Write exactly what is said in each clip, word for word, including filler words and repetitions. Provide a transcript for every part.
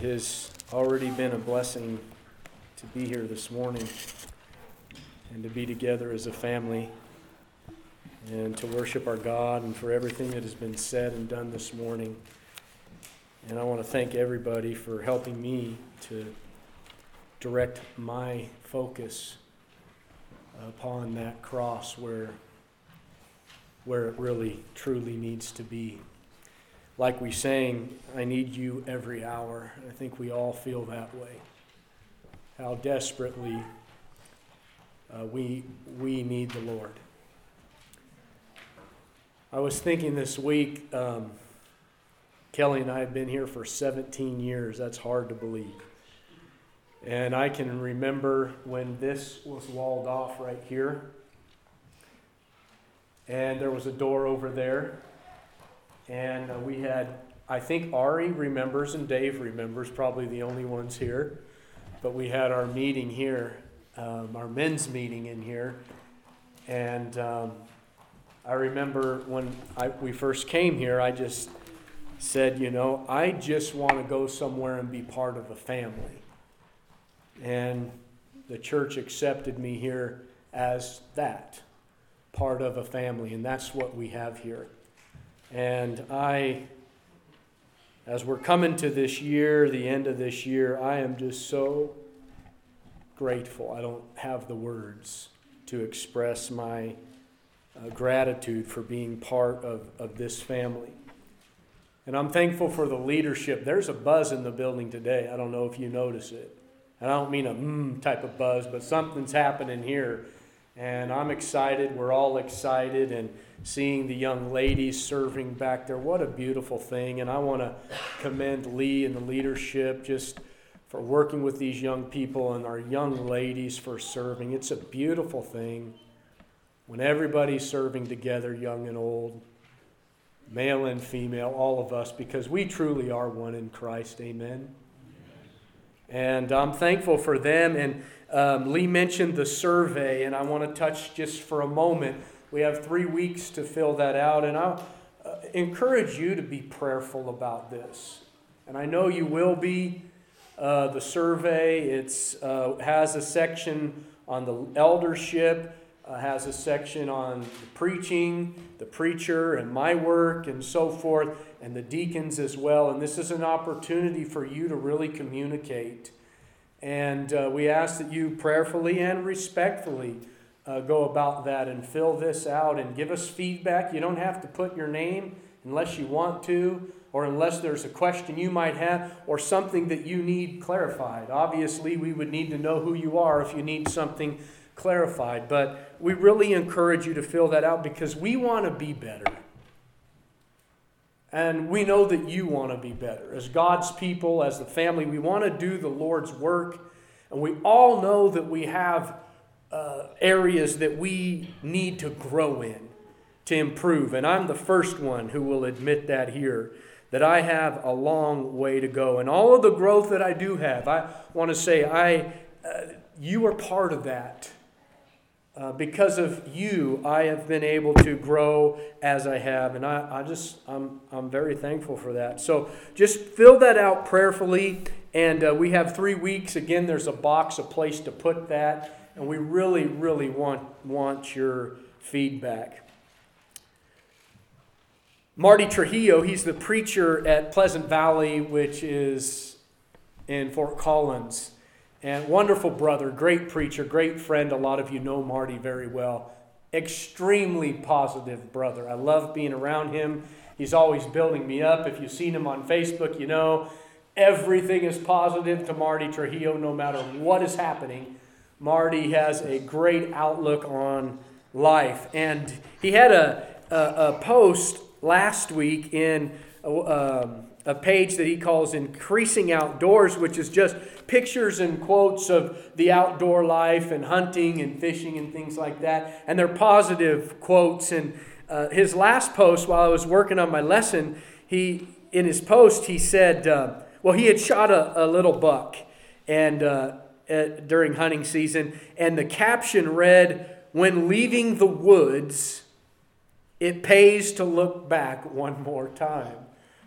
It has already been a blessing to be here this morning and to be together as a family and to worship our God and for everything that has been said and done this morning. And I want to thank everybody for helping me to direct my focus upon that cross where, where it really, truly needs to be. Like we sang, I need you every hour. I think we all feel that way. How desperately uh, we we need the Lord. I was thinking this week, um, Kelly and I have been here for seventeen years. That's hard to believe. And I can remember when this was walled off right here. And there was a door over there. And uh, we had, I think Ari remembers and Dave remembers, probably the only ones here. But we had our meeting here, um, our men's meeting in here. And um, I remember when I, we first came here, I just said, you know, I just want to go somewhere and be part of a family. And the church accepted me here as that, part of a family. And that's what we have here. And I, as we're coming to this year, the end of this year, I am just so grateful. I don't have the words to express my uh, gratitude for being part of, of this family. And I'm thankful for the leadership. There's a buzz in the building today. I don't know if you notice it. And I don't mean a mmm type of buzz, but something's happening here. And I'm excited. We're all excited. And seeing the young ladies serving back there, what a beautiful thing. And I want to commend Lee and the leadership just for working with these young people and our young ladies for serving. It's a beautiful thing when everybody's serving together, young and old, male and female, all of us, because we truly are one in Christ. Amen. And I'm thankful for them. And um, Lee mentioned the survey, and I want to touch just for a moment. We have three weeks to fill that out, and I'll uh, encourage you to be prayerful about this. And I know you will be. Uh, the survey it's uh, has a section on the eldership, uh, has a section on the preaching, the preacher, and my work, and so forth, and the deacons as well. And this is an opportunity for you to really communicate. And uh, we ask that you prayerfully and respectfully Uh, go about that and fill this out and give us feedback. You don't have to put your name unless you want to, or unless there's a question you might have or something that you need clarified. Obviously, we would need to know who you are if you need something clarified. But we really encourage you to fill that out because we want to be better. And we know that you want to be better. As God's people, as the family, we want to do the Lord's work. And we all know that we have Uh, areas that we need to grow in, to improve. And I'm the first one who will admit that here, that I have a long way to go. And all of the growth that I do have, I want to say, I, uh, you are part of that. Uh, because of you, I have been able to grow as I have. And I, I just, I'm, I'm very thankful for that. So just fill that out prayerfully. And uh, we have three weeks. Again, there's a box, a place to put that. And we really, really want, want your feedback. Marty Trujillo, he's the preacher at Pleasant Valley, which is in Fort Collins. And wonderful brother, great preacher, great friend. A lot of you know Marty very well. Extremely positive brother. I love being around him. He's always building me up. If you've seen him on Facebook, you know everything is positive to Marty Trujillo no matter what is happening. Marty has a great outlook on life. And he had a, a, a post last week in a, um, a page that he calls Increasing Outdoors, which is just pictures and quotes of the outdoor life and hunting and fishing and things like that. And they're positive quotes. And uh, his last post, while I was working on my lesson, he in his post, he said, uh, well, he had shot a, a little buck. And uh Uh, during hunting season, and the caption read, "When leaving the woods, it pays to look back one more time."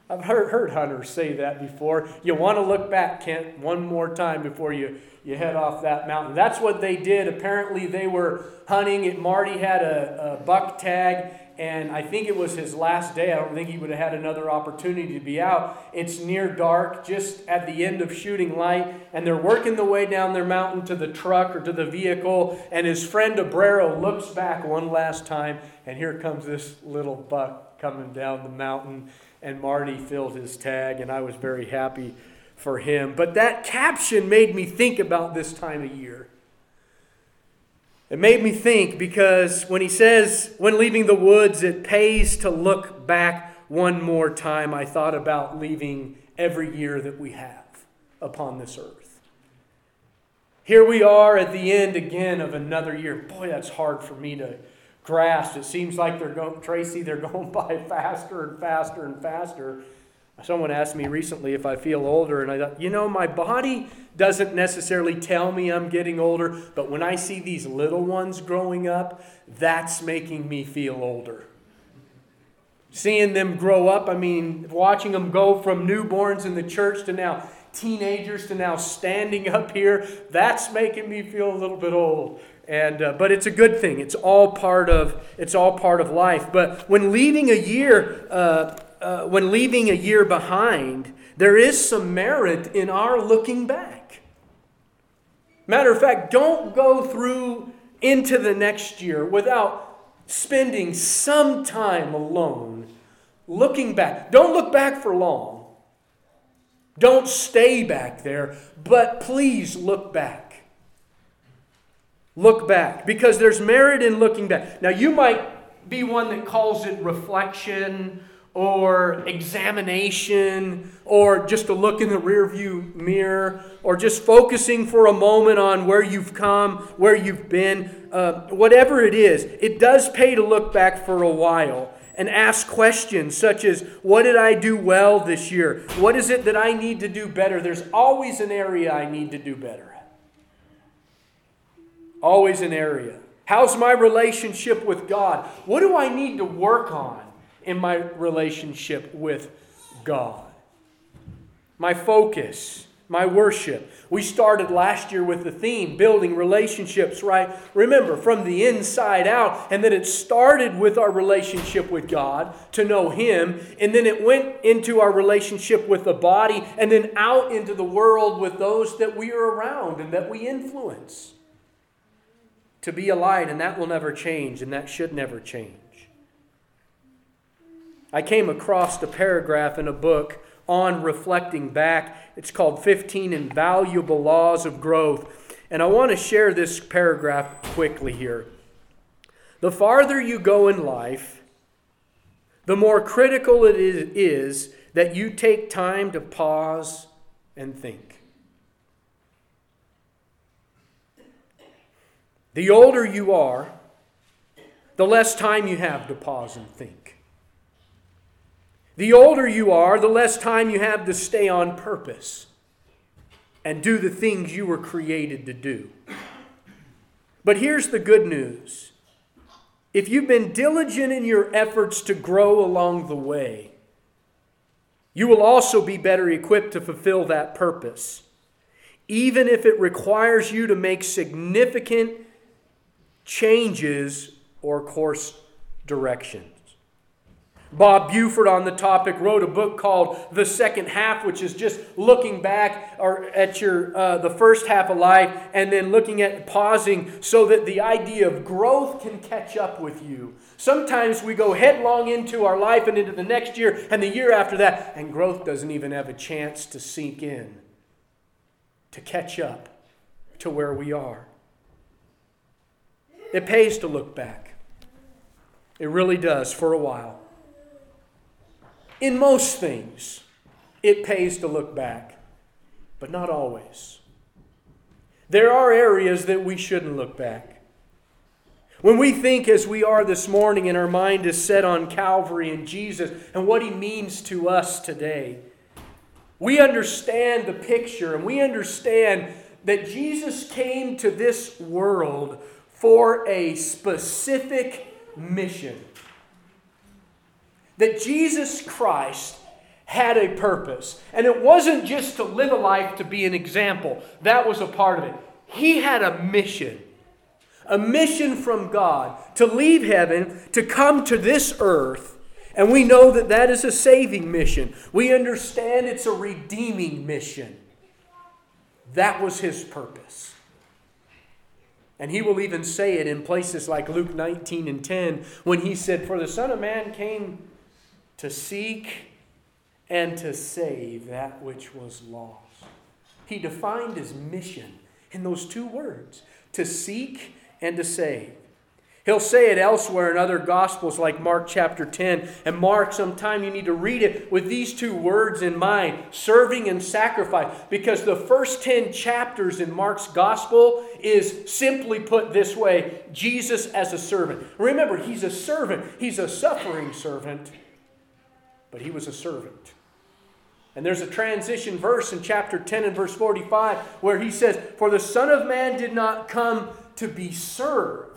I've heard, heard hunters say that before. You want to look back, Kent, one more time before you, you head off that mountain. That's what they did. Apparently they were hunting. It, Marty had a, a buck tag, and I think it was his last day. I don't think he would have had another opportunity to be out. It's near dark, just at the end of shooting light, and they're working the way down their mountain to the truck or to the vehicle, and his friend Abrero looks back one last time, and here comes this little buck coming down the mountain. And Marty filled his tag, and I was very happy for him. But that caption made me think about this time of year. It made me think because when he says, when leaving the woods, it pays to look back one more time, I thought about leaving every year that we have upon this earth. Here we are at the end again of another year. Boy, that's hard for me to grasp. It seems like they're going, Tracy, they're going by faster and faster and faster. Someone asked me recently if I feel older, and I thought, you know, my body doesn't necessarily tell me I'm getting older, but when I see these little ones growing up, that's making me feel older. Seeing them grow up, I mean, watching them go from newborns in the church to now teenagers to now standing up here, that's making me feel a little bit old. And uh, but it's a good thing. It's all part of it's all part of life. But when leaving a year, uh, uh, when leaving a year behind, there is some merit in our looking back. Matter of fact, don't go through into the next year without spending some time alone looking back. Don't look back for long. Don't stay back there, but please look back. Look back, because there's merit in looking back. Now, you might be one that calls it reflection or examination or just a look in the rearview mirror or just focusing for a moment on where you've come, where you've been. Uh, whatever it is, it does pay to look back for a while and ask questions such as, what did I do well this year? What is it that I need to do better? There's always an area I need to do better. Always an area. How's my relationship with God? What do I need to work on in my relationship with God? My focus, my worship. We started last year with the theme, building relationships, right? Remember, from the inside out. And then it started with our relationship with God, to know Him. And then it went into our relationship with the body, and then out into the world with those that we are around and that we influence. To be a light, and that will never change, and that should never change. I came across a paragraph in a book on reflecting back. It's called fifteen Invaluable Laws of Growth. And I want to share this paragraph quickly here. The farther you go in life, the more critical it is that you take time to pause and think. The older you are, the less time you have to pause and think. The older you are, the less time you have to stay on purpose and do the things you were created to do. But here's the good news. If you've been diligent in your efforts to grow along the way, you will also be better equipped to fulfill that purpose, even if it requires you to make significant changes or course directions. Bob Buford on the topic wrote a book called The Second Half, which is just looking back or at your uh, the first half of life and then looking at pausing so that the idea of growth can catch up with you. Sometimes we go headlong into our life and into the next year and the year after that, and growth doesn't even have a chance to sink in, to catch up to where we are. It pays to look back. It really does, for a while. In most things, it pays to look back, but not always. There are areas that we shouldn't look back. When we think as we are this morning and our mind is set on Calvary and Jesus and what He means to us today, we understand the picture and we understand that Jesus came to this world for a specific mission. That Jesus Christ had a purpose. And it wasn't just to live a life to be an example. That was a part of it. He had a mission. A mission from God to leave heaven, to come to this earth. And we know that that is a saving mission. We understand it's a redeeming mission. That was His purpose. And He will even say it in places like Luke nineteen and ten when He said, "For the Son of Man came to seek and to save that which was lost." He defined His mission in those two words, to seek and to save. He'll say it elsewhere in other Gospels like Mark chapter ten. And Mark, sometime you need to read it with these two words in mind, serving and sacrifice. Because the first ten chapters in Mark's Gospel is simply put this way, Jesus as a servant. Remember, He's a servant. He's a suffering servant, but He was a servant. And there's a transition verse in chapter ten and verse forty-five where He says, "For the Son of Man did not come to be served."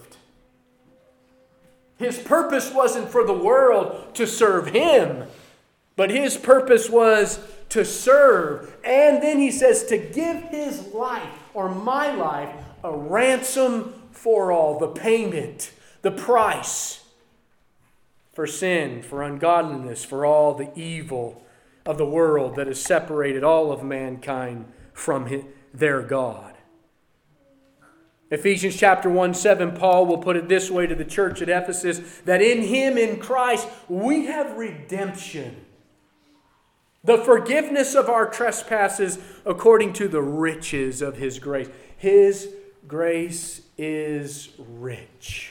His purpose wasn't for the world to serve Him, but His purpose was to serve. And then He says to give His life, or my life, a ransom for all. The payment, the price for sin, for ungodliness, for all the evil of the world that has separated all of mankind from his, their God. Ephesians chapter one, seven, Paul will put it this way to the church at Ephesus, that in Him, in Christ, we have redemption, the forgiveness of our trespasses according to the riches of His grace. His grace is rich.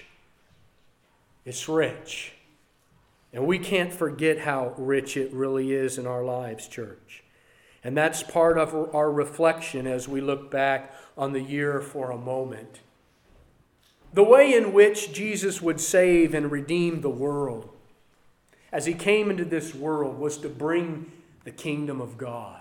It's rich. And we can't forget how rich it really is in our lives, church. And that's part of our reflection as we look back on the year for a moment. The way in which Jesus would save and redeem the world as He came into this world was to bring the kingdom of God.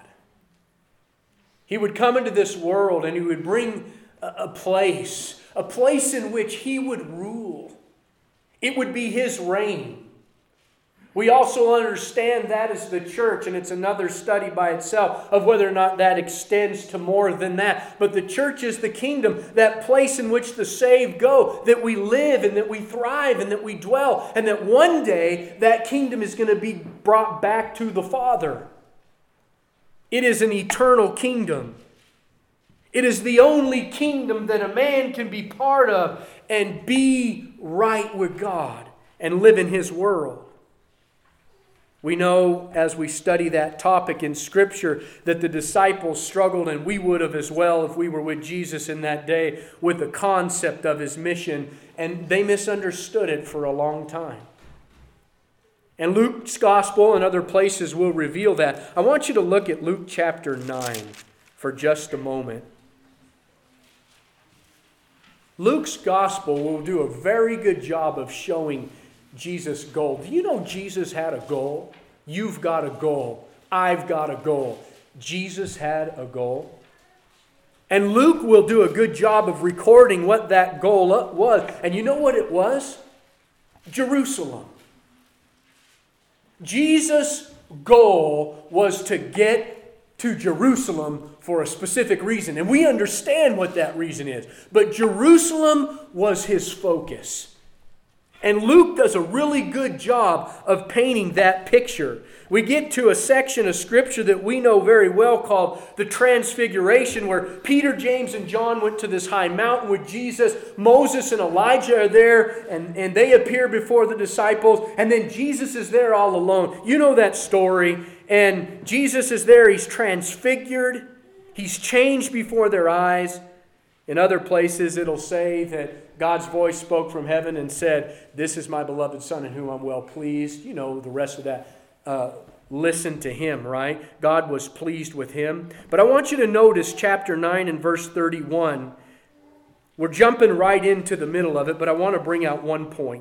He would come into this world and He would bring a place, a place in which He would rule. It would be His reign. We also understand that as the church, and it's another study by itself of whether or not that extends to more than that. But the church is the kingdom, that place in which the saved go, that we live and that we thrive and that we dwell, and that one day that kingdom is going to be brought back to the Father. It is an eternal kingdom. It is the only kingdom that a man can be part of and be right with God and live in His world. We know as we study that topic in Scripture that the disciples struggled, and we would have as well if we were with Jesus in that day, with the concept of His mission, and they misunderstood it for a long time. And Luke's Gospel and other places will reveal that. I want you to look at Luke chapter nine for just a moment. Luke's Gospel will do a very good job of showing Jesus' goal. Do you know Jesus had a goal? You've got a goal. I've got a goal. Jesus had a goal. And Luke will do a good job of recording what that goal was. And you know what it was? Jerusalem. Jesus' goal was to get to Jerusalem for a specific reason. And we understand what that reason is. But Jerusalem was His focus. And Luke does a really good job of painting that picture. We get to a section of Scripture that we know very well called the Transfiguration, where Peter, James, and John went to this high mountain with Jesus. Moses and Elijah are there, and, and they appear before the disciples. And then Jesus is there all alone. You know that story. And Jesus is there. He's transfigured. He's changed before their eyes. In other places, it'll say that God's voice spoke from heaven and said, "This is my beloved Son in whom I'm well pleased." You know the rest of that. Uh, listen to Him, right? God was pleased with Him. But I want you to notice chapter nine and verse thirty-one. We're jumping right into the middle of it, but I want to bring out one point.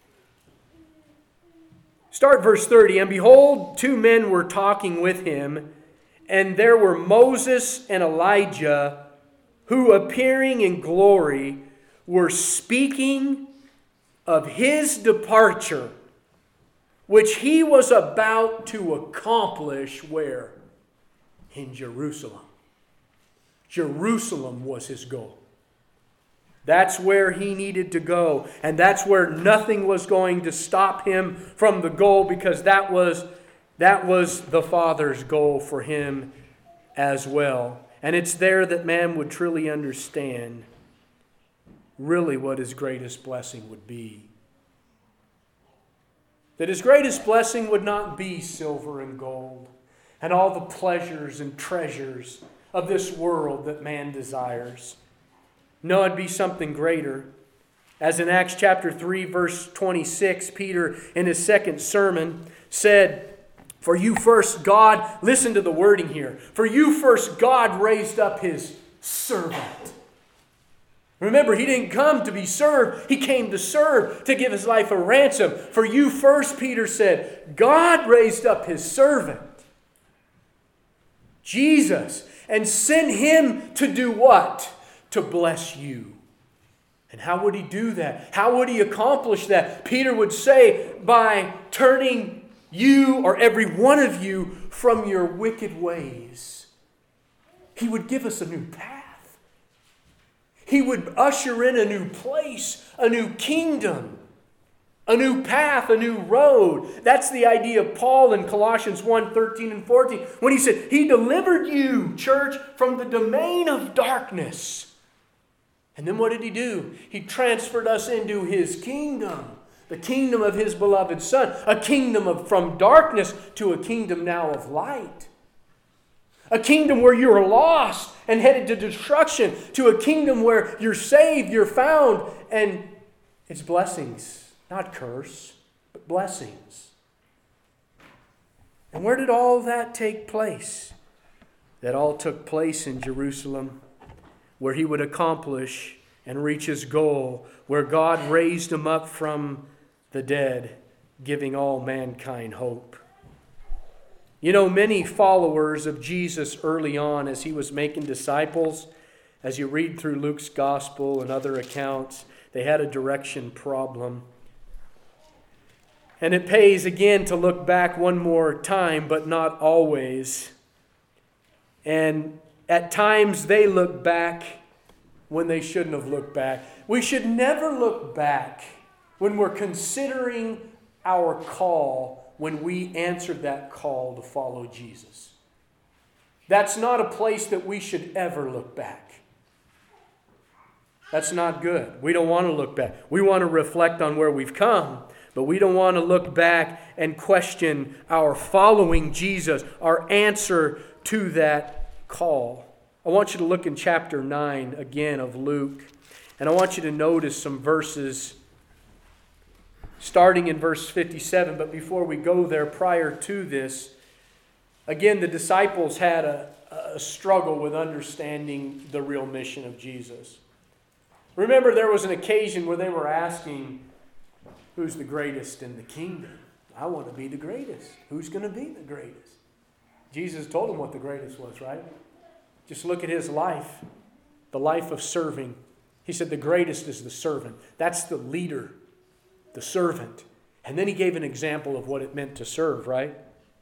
Start verse thirty. "And behold, two men were talking with Him, and there were Moses and Elijah, who appearing in glory were speaking of His departure which he was about to accomplish where? In Jerusalem. Jerusalem was his goal. That's where he needed to go. And that's where nothing was going to stop him from the goal, because that was, that was the Father's goal for him as well. And it's there that man would truly understand really what his greatest blessing would be. That his greatest blessing would not be silver and gold and all the pleasures and treasures of this world that man desires. No, it'd be something greater. As in Acts chapter three, verse twenty-six, Peter in his second sermon said, "For you first God," listen to the wording here, "For you first God raised up his servant." Remember, he didn't come to be served. He came to serve, to give his life a ransom. For you first, Peter said, God raised up his servant, Jesus, and sent him to do what? To bless you. And how would he do that? How would he accomplish that? Peter would say, by turning you or every one of you from your wicked ways. He would give us a new path. He would usher in a new place, a new kingdom, a new path, a new road. That's the idea of Paul in Colossians one, thirteen and fourteen. When he said, he delivered you, church, from the domain of darkness. And then what did he do? He transferred us into his kingdom, the kingdom of his beloved Son, a kingdom of from darkness to a kingdom now of light. A kingdom where you're lost and headed to destruction, to a kingdom where you're saved, you're found, and it's blessings, not curse, but blessings. And where did all that take place? That all took place in Jerusalem, where he would accomplish and reach his goal, where God raised him up from the dead, giving all mankind hope. You know, many followers of Jesus early on as he was making disciples, as you read through Luke's gospel and other accounts, they had a direction problem. And it pays again to look back one more time, but not always. And at times they look back when they shouldn't have looked back. We should never look back when we're considering our call, when we answered that call to follow Jesus. That's not a place that we should ever look back. That's not good. We don't want to look back. We want to reflect on where we've come, but we don't want to look back and question our following Jesus, our answer to that call. I want you to look in chapter nine again of Luke, and I want you to notice some verses starting in verse fifty-seven, but before we go there, prior to this, again, the disciples had a, a struggle with understanding the real mission of Jesus. Remember, there was an occasion where they were asking, who's the greatest in the kingdom? I want to be the greatest. Who's going to be the greatest? Jesus told them what the greatest was, right? Just look at his life, the life of serving. He said the greatest is the servant. That's the leader. The servant. And then he gave an example of what it meant to serve, right?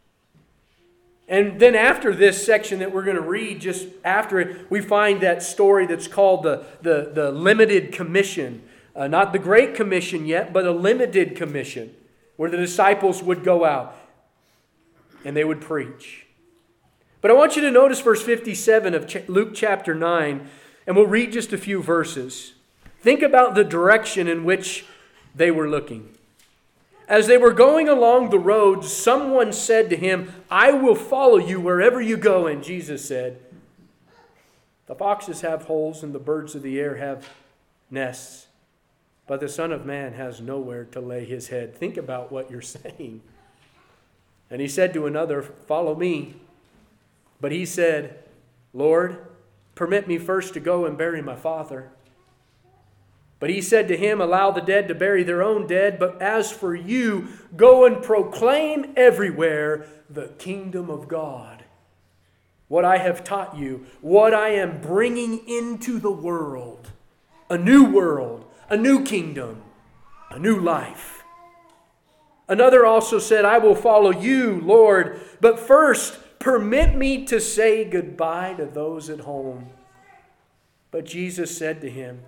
And then after this section that we're going to read, just after it, we find that story that's called the, the, the limited commission. Uh, not the Great Commission yet, but a limited commission, where the disciples would go out and they would preach. But I want you to notice verse fifty-seven of Luke chapter nine, and we'll read just a few verses. Think about the direction in which they were looking. As they were going along the road, someone said to him, I will follow you wherever you go. And Jesus said, the foxes have holes and the birds of the air have nests, but the Son of Man has nowhere to lay his head. Think about what you're saying. And he said to another, follow me. But he said, Lord, permit me first to go and bury my father. But he said to him, allow the dead to bury their own dead, but as for you, go and proclaim everywhere the kingdom of God. What I have taught you, what I am bringing into the world, a new world, a new kingdom, a new life, Another also said, I will follow you, Lord, but first permit me to say goodbye to those at home. But Jesus said to him,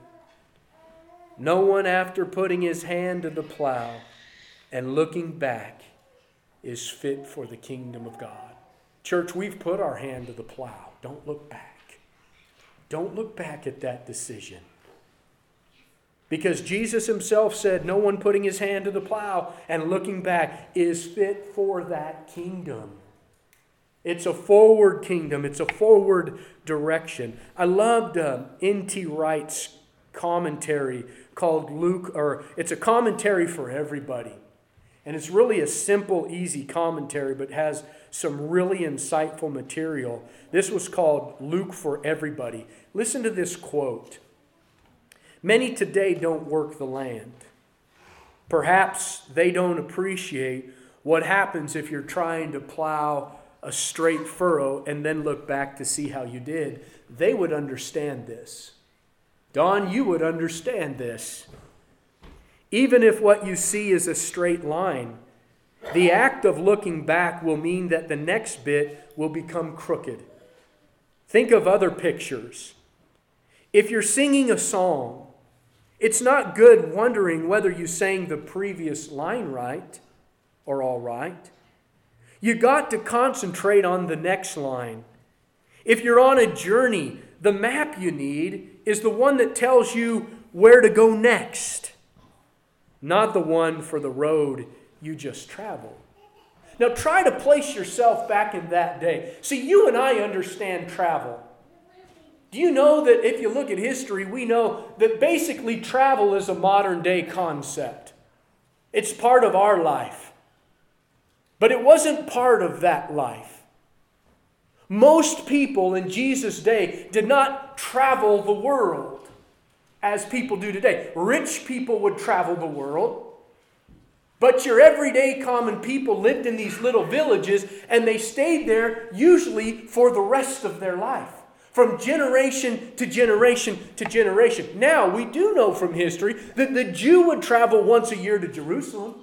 no one after putting his hand to the plow and looking back is fit for the kingdom of God. Church, we've put our hand to the plow. Don't look back. Don't look back at that decision. Because Jesus himself said, no one putting his hand to the plow and looking back is fit for that kingdom. It's a forward kingdom. It's a forward direction. I loved uh, N T Wright's commentary called Luke, or it's a commentary for everybody. And it's really a simple, easy commentary, but has some really insightful material. This was called Luke for Everybody. Listen to this quote. Many today don't work the land. Perhaps they don't appreciate what happens if you're trying to plow a straight furrow and then look back to see how you did. They would understand this. Don, you would understand this. Even if what you see is a straight line, the act of looking back will mean that the next bit will become crooked. Think of other pictures. If you're singing a song, it's not good wondering whether you sang the previous line right or all right. You got to concentrate on the next line. If you're on a journey, the map you need is the one that tells you where to go next, not the one for the road you just traveled. Now try to place yourself back in that day. See, you and I understand travel. Do you know that if you look at history, we know that basically travel is a modern day concept. It's part of our life. But it wasn't part of that life. Most people in Jesus' day did not travel the world as people do today. Rich people would travel the world. But your everyday common people lived in these little villages, and they stayed there usually for the rest of their life. From generation to generation to generation. Now, we do know from history that the Jew would travel once a year to Jerusalem.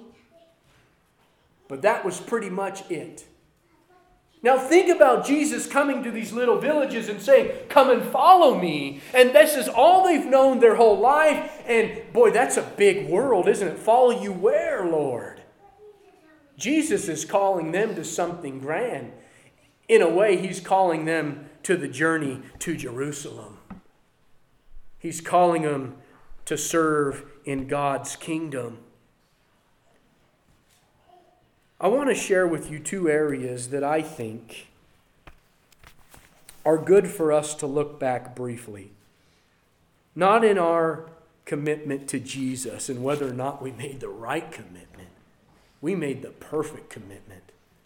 But that was pretty much it. Now think about Jesus coming to these little villages and saying, come and follow me. And this is all they've known their whole life. And boy, that's a big world, isn't it? Follow you where, Lord? Jesus is calling them to something grand. In a way, he's calling them to the journey to Jerusalem. He's calling them to serve in God's kingdom. I want to share with you two areas that I think are good for us to look back briefly. Not in our commitment to Jesus and whether or not we made the right commitment. We made the perfect commitment.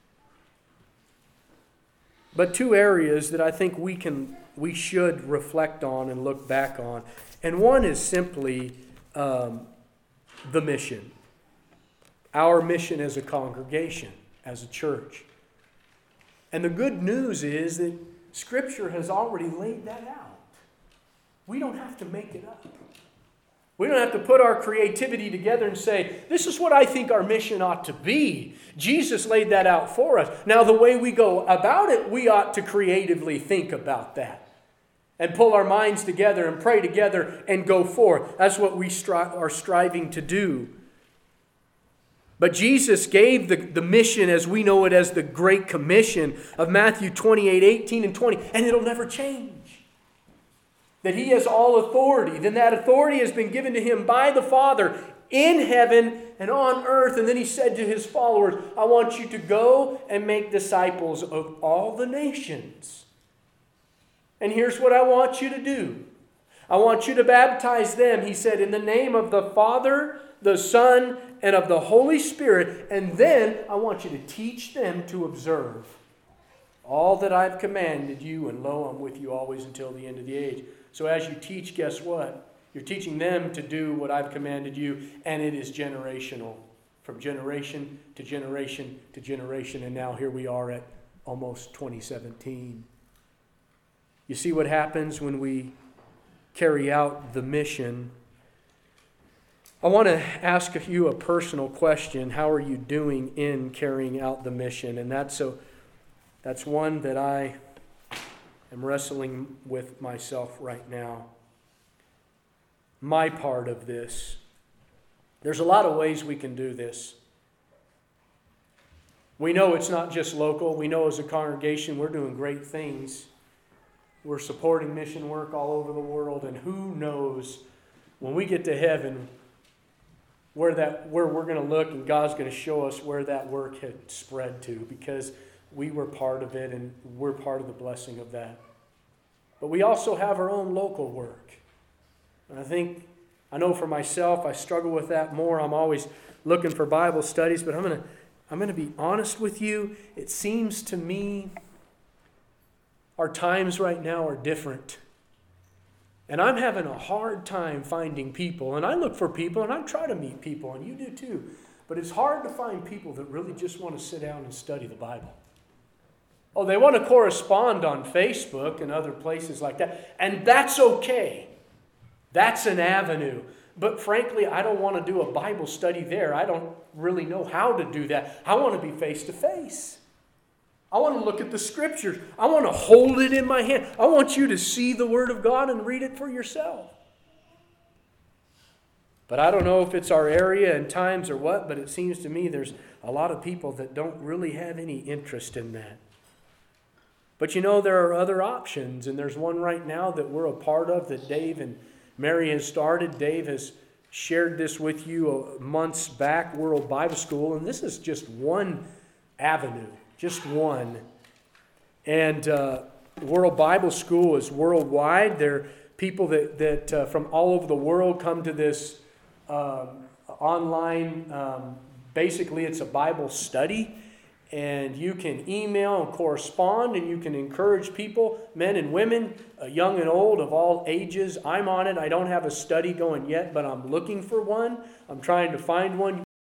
But two areas that I think we can, we should reflect on and look back on. And one is simply um, the mission. Our mission as a congregation, as a church. And the good news is that Scripture has already laid that out. We don't have to make it up. We don't have to put our creativity together and say, this is what I think our mission ought to be. Jesus laid that out for us. Now, the way we go about it, we ought to creatively think about that. And pull our minds together and pray together and go forth. That's what we stri- are striving to do. But Jesus gave the, the mission as we know it as the Great Commission of Matthew twenty-eight, eighteen and twenty. And it'll never change. That he has all authority. Then that authority has been given to him by the Father in heaven and on earth. And then he said to his followers, I want you to go and make disciples of all the nations. And here's what I want you to do. I want you to baptize them, he said, in the name of the Father, the Son, and of the Holy Spirit. And then I want you to teach them to observe all that I've commanded you. And lo, I'm with you always until the end of the age. So as you teach, guess what? You're teaching them to do what I've commanded you. And it is generational. From generation to generation to generation. And now here we are at almost twenty seventeen. You see what happens when we carry out the mission. I want to ask you a personal question. How are you doing in carrying out the mission? And that's a, that's one that I am wrestling with myself right now. My part of this. There's a lot of ways we can do this. We know it's not just local. We know as a congregation we're doing great things. We're supporting mission work all over the world, and who knows when we get to heaven where that where we're going to look and God's going to show us where that work had spread to, because we were part of it and we're part of the blessing of that. But we also have our own local work. And I think, I know for myself, I struggle with that more. I'm always looking for Bible studies, but I'm going to I'm going to be honest with you. It seems to me our times right now are different. And I'm having a hard time finding people. And I look for people and I try to meet people, and you do too. But it's hard to find people that really just want to sit down and study the Bible. Oh, they want to correspond on Facebook and other places like that. And that's okay. That's an avenue. But frankly, I don't want to do a Bible study there. I don't really know how to do that. I want to be face to face. I want to look at the Scriptures. I want to hold it in my hand. I want you to see the Word of God and read it for yourself. But I don't know if it's our area and times or what, but it seems to me there's a lot of people that don't really have any interest in that. But you know, there are other options, and there's one right now that we're a part of that Dave and Mary has started. Dave has shared this with you months back, World Bible School, and this is just one avenue. Just one. And uh, World Bible School is worldwide. There are people that, that uh, from all over the world come to this uh, online, um, basically it's a Bible study. And you can email and correspond, and you can encourage people, men and women, uh, young and old, of all ages. I'm on it. I don't have a study going yet, but I'm looking for one. I'm trying to find one.